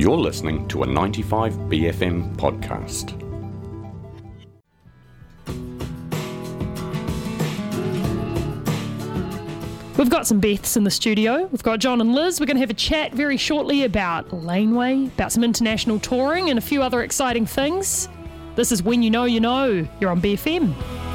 You're listening to a 95BFM podcast. We've got some Beths in the studio. We've got John and Liz. We're going to have a chat very shortly about Laneway, about some international touring and a few other exciting things. This is When You Know You Know. You're on BFM.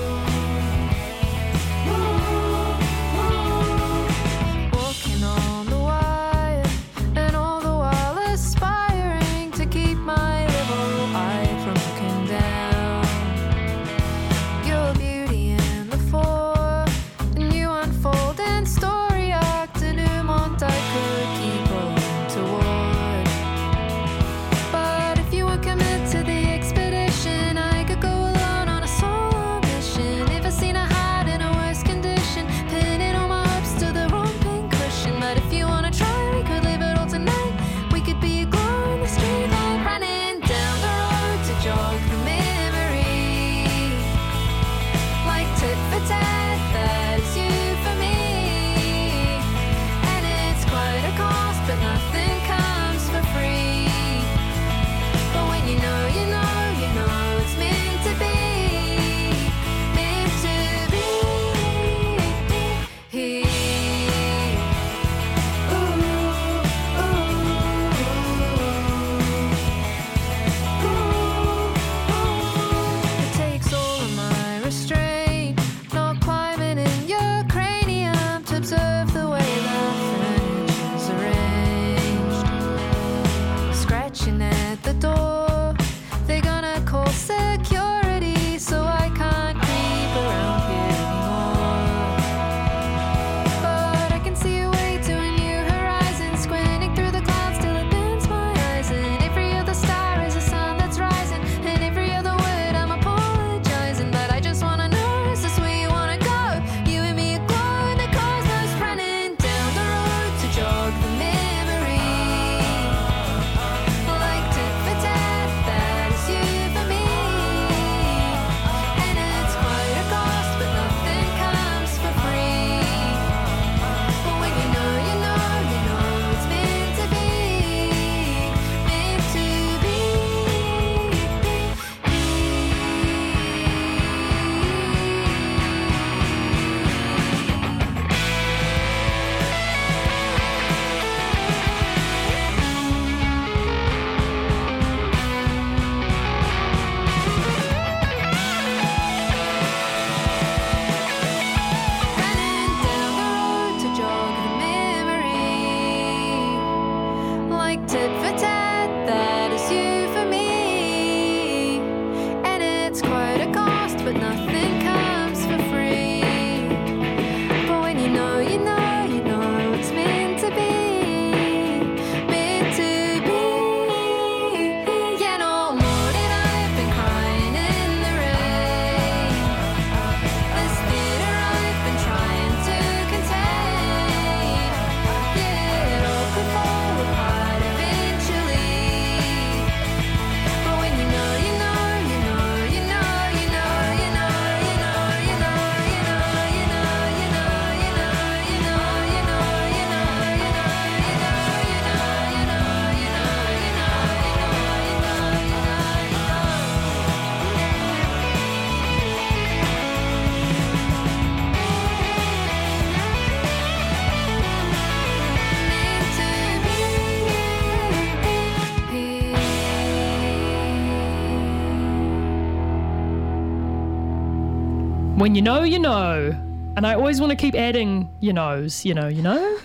When you know, you know. And I always want to keep adding you knows, you know.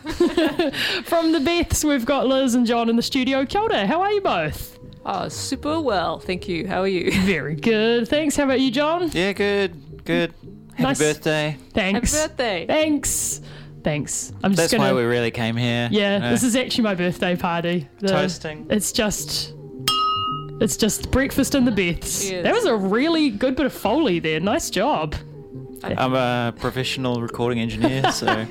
From the Beths, we've got Liz and John in the studio. Kia ora, how are you both? Oh, super well, thank you. How are you? Very good, thanks. How about you, John? Yeah, good. Happy birthday. Thanks. Happy birthday. Thanks. That's why we really came here. Yeah, you know? This is actually my birthday party. Toasting. It's just breakfast in the Beths. Yes. That was a really good bit of Foley there. Nice job. I'm a professional recording engineer, so...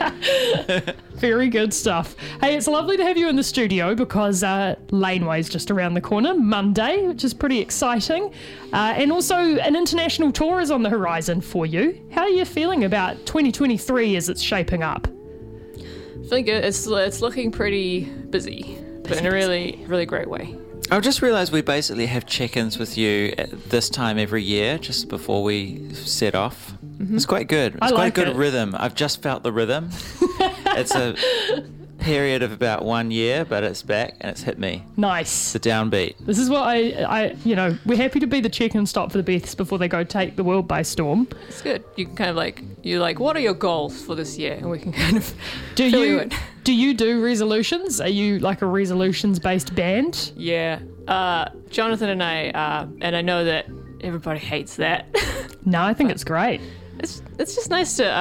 Very good stuff. Hey, it's lovely to have you in the studio because Laneway's just around the corner, Monday, which is pretty exciting. And also an international tour is on the horizon for you. How are you feeling about 2023 as it's shaping up? I think it's looking pretty busy. but in a really, really great way. I've just realised we basically have check-ins with you at this time every year, just before we set off. Mm-hmm. It's quite good. It's I quite like a good it. rhythm. I've just felt the rhythm. It's a period of about 1 year, but it's back and it's hit me. Nice. The downbeat. This is what I we're happy to be the check-in stop for the Beths before they go take the world by storm. It's good. You can kind of you're like, what are your goals for this year? And we can kind of Do fill you in. do you do resolutions? Are you like a resolutions-based band? Yeah. Jonathan and I, and I know that everybody hates that. No, I think it's great. It's just nice to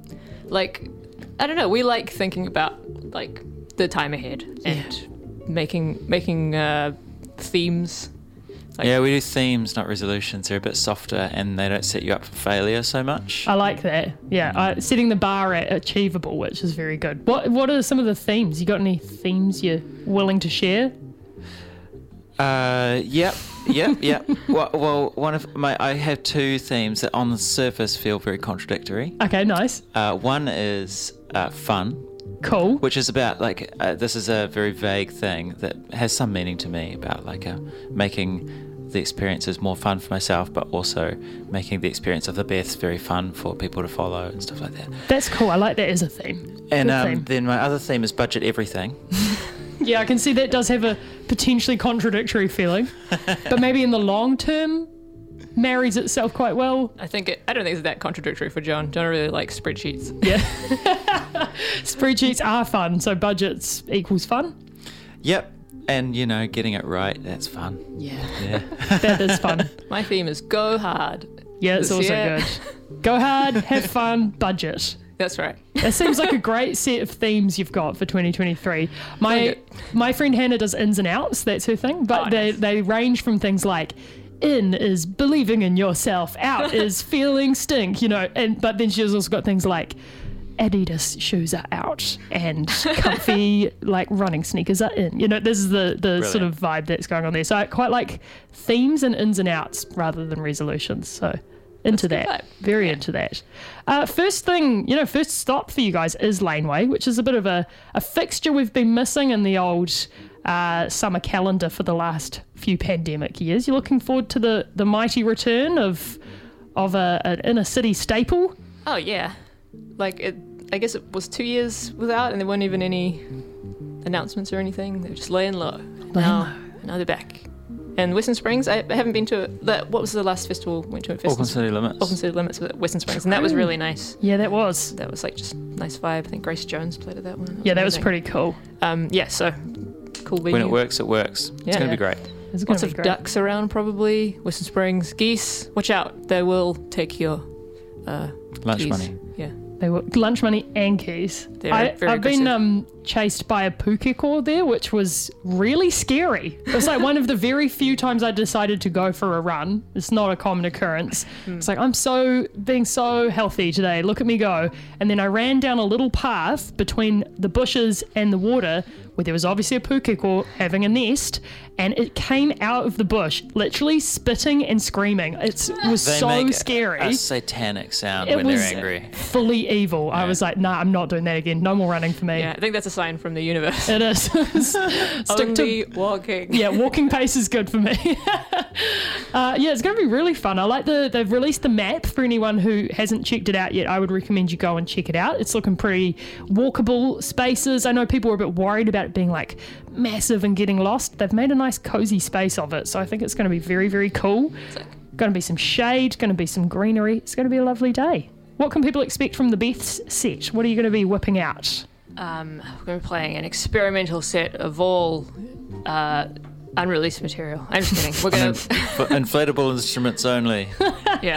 I don't know, we like thinking about the time ahead and making themes. Yeah, we do themes, not resolutions. They're a bit softer and they don't set you up for failure so much. I like that. Yeah, setting the bar at achievable, which is very good. What are some of the themes? You got any themes you're willing to share? Yep. Well, I have two themes that on the surface feel very contradictory. Okay, nice. One is fun, Cool. which is about this is a very vague thing that has some meaning to me about making the experiences more fun for myself, but also making the experience of the Beths very fun for people to follow and stuff like that. That's cool. I like that as a theme. And Good theme. then my other theme is budget everything. Yeah, I can see that does have a potentially contradictory feeling, but maybe in the long term marries itself quite well. I don't think it's that contradictory for John. John really likes spreadsheets. Yeah. Spreadsheets are fun, so budgets equals fun. Yep. And, getting it right, that's fun. Yeah. Yeah. That is fun. My theme is go hard. Yeah, it's This also year. good. Go hard, have fun, budget. That's right. It seems like a great set of themes you've got for 2023. My friend Hannah does ins and outs, that's her thing, but nice. they range from things like in is believing in yourself, out is feeling stink, but then she's also got things like Adidas shoes are out and comfy running sneakers are in. This is the sort of vibe that's going on there. So I quite like themes and ins and outs rather than resolutions. So into That's a that, good vibe. very into that. First stop for you guys is Laneway, which is a bit of a fixture we've been missing in the old summer calendar for the last few pandemic years. You're looking forward to the mighty return of an inner city staple. Oh yeah, I guess it was 2 years without, and there weren't even any announcements or anything. They were just laying low. Now they're back. And Western Springs, I haven't been to that. What was the last festival we went to? Auckland City Limits. Auckland City Limits with Western Springs, and that was really nice. Yeah, that was. That was just nice vibe. I think Grace Jones played at that one. Yeah, that was amazing. pretty cool. So cool venue. When it works, it works. It's Yeah, going to yeah. be great. It's gonna Lots be of great. ducks around, probably. Western Springs geese. Watch out! They will take your Lunch keys. money. Yeah. They were lunch money and keys. They're very I've been chased by a pukeko there, which was really scary. It was one of the very few times I decided to go for a run. It's not a common occurrence. It's I'm being so healthy today. Look at me go. And then I ran down a little path between the bushes and the water where there was obviously a pukeko having a nest, and it came out of the bush, literally spitting and screaming. It was They so make scary. a satanic sound It when was they're angry. fully evil. I was like, nah, I'm not doing that again. No more running for me. Yeah, I think that's a sign from the universe. It is. Stick Only to walking. yeah, walking pace is good for me. It's going to be really fun. I like they've released the map for anyone who hasn't checked it out yet. I would recommend you go and check it out. It's looking pretty walkable spaces. I know people were a bit worried about it being massive and getting lost. They've made a nice cozy space of it, so I think it's going to be very, very cool. Going to be some shade, going to be some greenery. It's going to be a lovely day. What can people expect from the Beths set? What are you going to be whipping out? We're going to be playing an experimental set of all unreleased material. I'm just kidding. We're going to, For inflatable instruments only. yeah.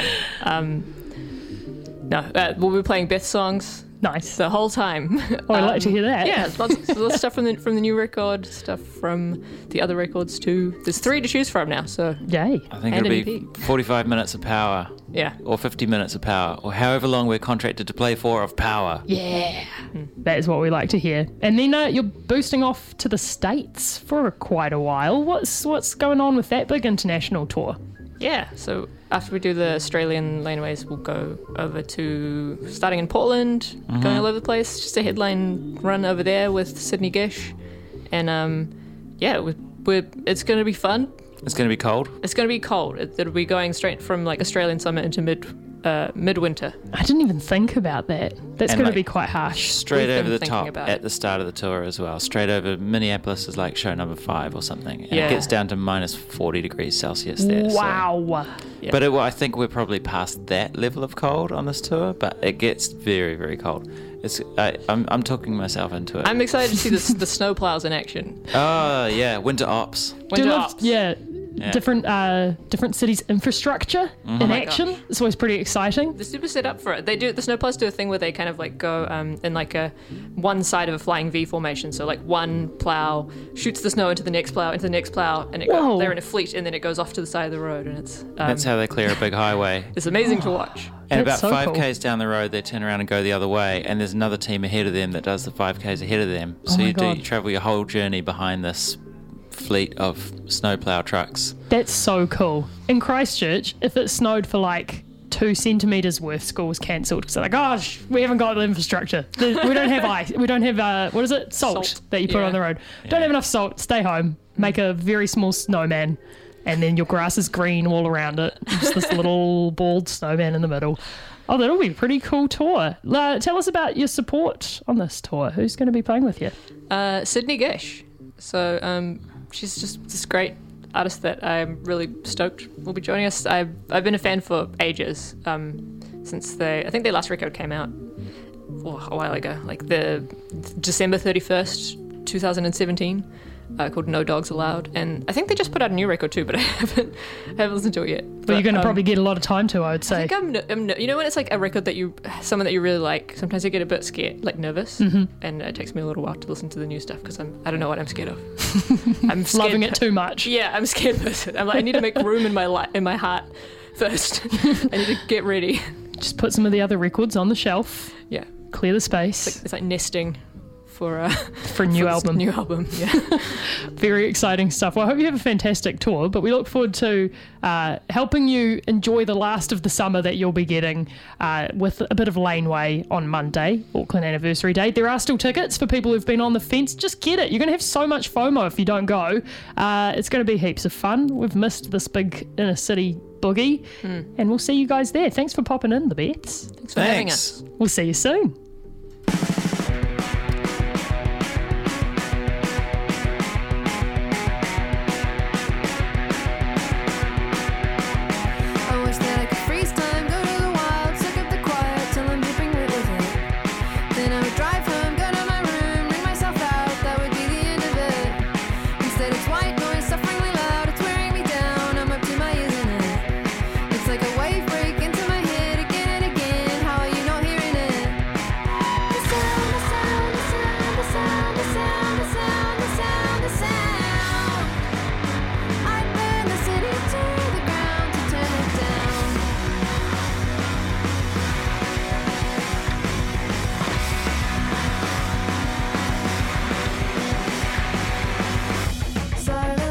We'll be playing Beth songs Nice. the whole time. Oh, I'd like to hear that. Yeah, lots of stuff from the new record, stuff from the other records too. There's 3 to choose from now, so Yay. I think And it'll an be 45 minutes of power, yeah. or 50 minutes of power, or however long we're contracted to play for of power. Yeah. That is what we like to hear. And then you're boosting off to the States for quite a while. What's going on with that big international tour? Yeah, so after we do the Australian laneways, we'll go over to, starting in Portland, going all over the place, just a headline run over there with Sydney Gish, and yeah, it's going to be fun. It's going to be cold. It's going to be cold. It'll be going straight from like Australian summer into midwinter. I didn't even think about that. That's And going to like be quite harsh. Straight We've over been the thinking top about at it. the start of the tour as well. Straight over Minneapolis is like show number 5 or something. And Yeah. it gets down to minus 40 degrees Celsius there. so- Wow. Yeah. But I think we're probably past that level of cold on this tour, but it gets very, very cold. I'm talking myself into it. I'm excited to see the snowplows in action. Oh, yeah, winter ops. Do you Winter love, ops. yeah, Yeah. different cities' infrastructure in Oh my action? gosh. It's always pretty exciting. They're super set up for it. The snowplows do a thing where they kind of like go in like a one side of a flying V formation. So like one plow shoots the snow into the next plow, and Whoa. they're in a fleet, and then it goes off to the side of the road, and it's That's how they clear a big highway. it's amazing to watch. And That's about so 5Ks down the road, they turn around and go the other way, and there's another team ahead of them that does the 5Ks ahead of them. So my you God. travel your whole journey behind this fleet of snowplow trucks. That's so cool. In Christchurch, if it snowed for like 2 centimetres worth, school was cancelled because they're like, gosh, we haven't got the infrastructure. We don't have ice. We don't have, what is it? Salt that you put Yeah. on the road. Don't have enough salt. Stay home. Make a very small snowman. And then your grass is green all around it. Just this little bald snowman in the middle. Oh, that'll be a pretty cool tour. Tell us about your support on this tour. Who's going to be playing with you? Sydney Gish. So she's just this great artist that I'm really stoked will be joining us. I've been a fan for ages, since I think their last record came out a while ago, like the December 31st, 2017, called No Dogs Allowed. And I think they just put out a new record too, but I haven't listened to it yet. But you're going to um, probably get a lot of time to, I would I say. think you know when it's like a record that someone that you really like, sometimes you get a bit scared, like nervous, and it takes me a little while to listen to the new stuff because I don't know what I'm scared of. I'm scared, Loving it too much. Yeah, I'm a scared person. I'm like, I need to make room in my heart first. I need to get ready. Just put some of the other records on the shelf, Yeah, clear the space it's like nesting for for a new for this album. New album. Yeah. Very exciting stuff. Well, I hope you have a fantastic tour, but we look forward to helping you enjoy the last of the summer that you'll be getting with a bit of Laneway on Monday, Auckland Anniversary Day. There are still tickets for people who've been on the fence. Just get it. You're going to have so much FOMO if you don't go. It's going to be heaps of fun. We've missed this big inner city boogie, and we'll see you guys there. Thanks for popping in, the Bets. Thanks for having us. We'll see you soon. I wish that I could freeze time, go to the wild, suck up the quiet till I'm dripping wet with it. Then I would drive home, go to my room, bring myself out, that would be the end of it. Instead it's white noise, sufferingly loud, it's wearing me down, I'm up to my ears in it. It's like a wave break into my head again and again, how are you not hearing it? The sound, the sound, the sound, the sound, the sound, the sound, the sound, the sound. I burn the city to the ground to turn it down. Silent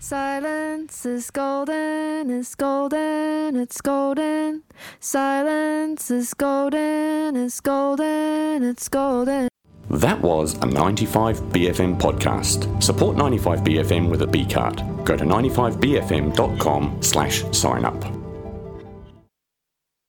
Silence is golden, it's golden, it's golden. Silence is golden, it's golden, it's golden. That was a 95BFM podcast. Support 95BFM with a B card. Go to 95BFM.com/sign up.